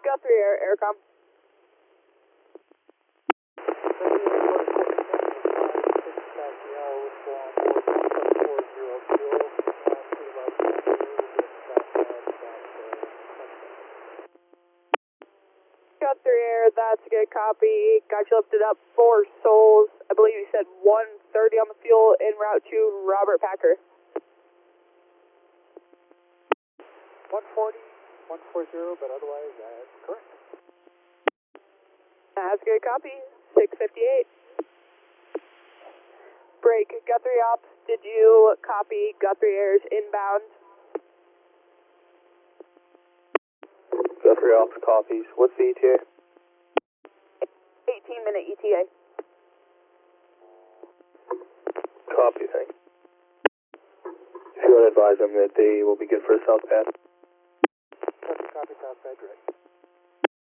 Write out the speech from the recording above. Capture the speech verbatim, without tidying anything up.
Guthrie Air, Aircom. Guthrie Air, that's a good copy. Got you lifted up four souls. I believe you said one thirty on the fuel en route to Robert Packer. one forty, one forty, but otherwise that's correct. That's a good copy. six fifty-eight. Break, Guthrie Ops, did you copy Guthrie Air's inbound? Guthrie Ops copies. What's the E T A? eighteen minute E T A. Copy, thanks. If you want to advise them that they will be good for a south path. Copy, copy, south side direct.